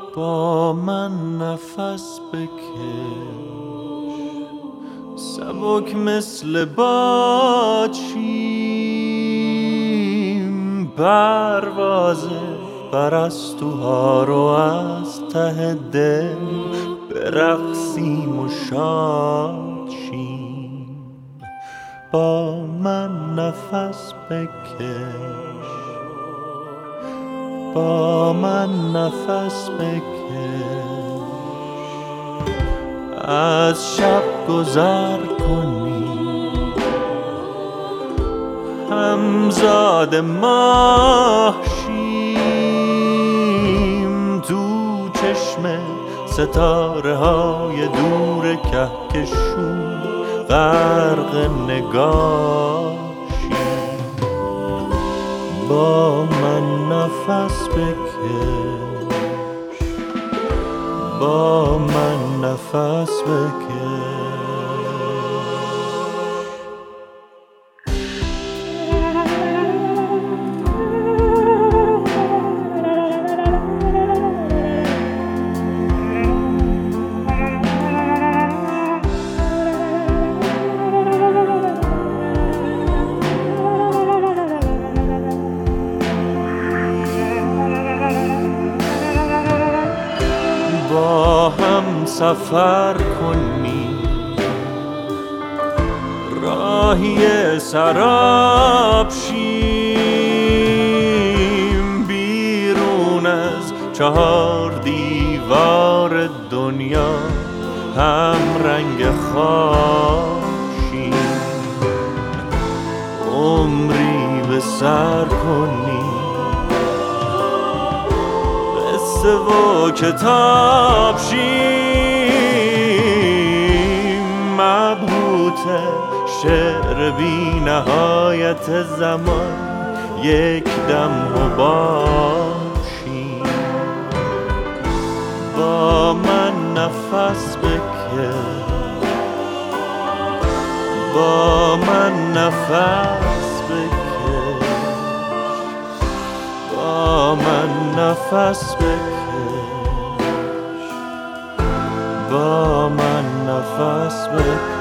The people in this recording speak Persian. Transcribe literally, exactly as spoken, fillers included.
با من نفس بکش، سبک مثل باد شیم، پرواز پرستوها رو از ته دل برقصیم و شاد شیم. با من نفس بکش، با من نفس بکش، از شب گذر کنی، همزاد ماه شیم، تو چشم ستاره های دور کهکشون غرق نگاه شیم. با من نفس بکش، با من نفس بکش. با هم سفر کنیم، راهی سراب شیم، بیرون از چهار دیوار دنیا هم رنگ خاشیم. عمری به سر کنیم، قصه و کتاب شیم، مبهوت شعر بی نهایت زمان یک دم باشیم. با من نفس بکش، با من نفس بکش، با من نفس بکش، با من نفس بکش.